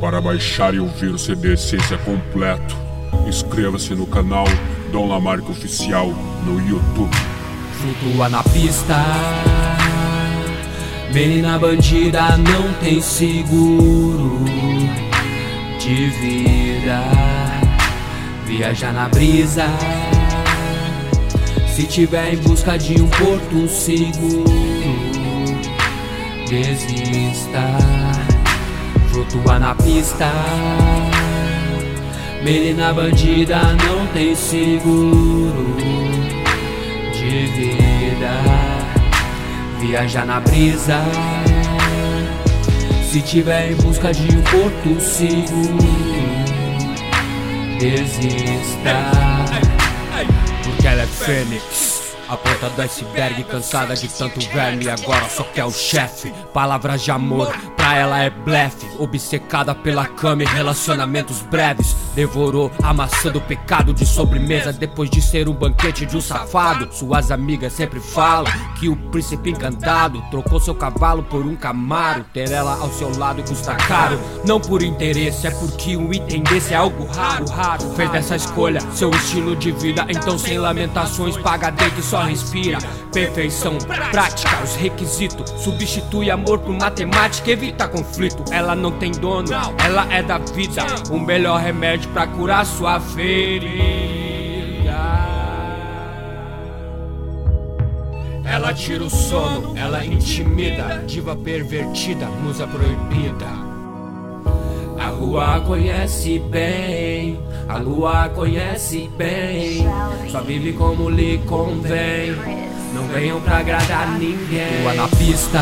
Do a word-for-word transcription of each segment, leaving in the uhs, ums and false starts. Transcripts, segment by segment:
Para baixar e ouvir o C D Essência completo, inscreva-se no canal Dom Lamarque Oficial no YouTube. Flutua na pista, menina bandida não tem seguro de vida. Viaja na brisa, se tiver em busca de um porto seguro, desista. Flutua na pista, menina bandida não tem seguro de vida. Viaja na brisa, se tiver em busca de um porto seguro, desista. Porque ela é fênix, a ponta do iceberg, cansada de tanto verme e agora só quer o chefe. Palavras de amor, pra ela é blefe, obcecada pela cama e relacionamentos breves. Devorou a maçã do pecado de sobremesa depois de ser um banquete de um safado. Suas amigas sempre falam que o príncipe encantado trocou seu cavalo por um Camaro. Ter ela ao seu lado custa caro, não por interesse, é porque um item desse é algo raro, raro. Fez dessa escolha seu estilo de vida, então sem lamentações paga dente e só respira. Perfeição prática, os requisitos, substitui amor por matemática, evita conflito. Ela não tem dono, ela é da vida, o melhor remédio pra curar sua ferida. Ela tira o sono, ela intimida, diva pervertida, musa proibida. A rua conhece bem, a lua conhece bem, só vive como lhe convém, não venham pra agradar ninguém. Lua na pista,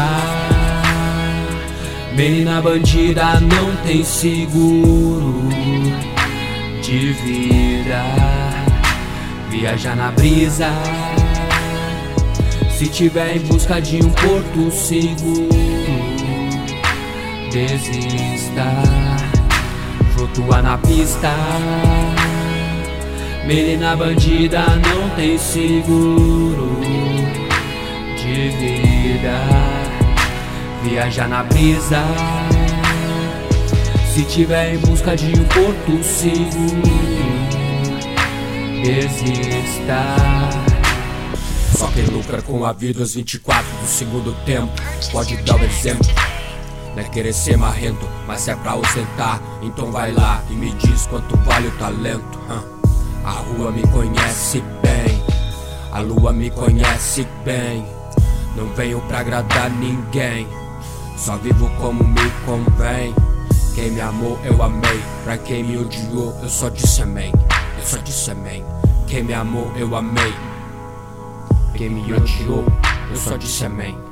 menina bandida não tem seguro de vida. Viaja na brisa, se tiver em busca de um porto seguro, desista. Flutua na pista, menina bandida não tem seguro de vida. Viaja na brisa, se tiver em busca de um porto seguro, desista. Só quem lucra com a vida aos vinte e quatro do segundo tempo pode dar o exemplo. Não é querer ser marrento, mas é pra ostentar. Então vai lá e me diz quanto vale o talento. A rua me conhece bem, a lua me conhece bem, não venho pra agradar ninguém, só vivo como me convém. Quem me amou eu amei, pra quem me odiou eu só disse amém, eu só disse amém. Quem me amou eu amei, quem me odiou eu só disse amém.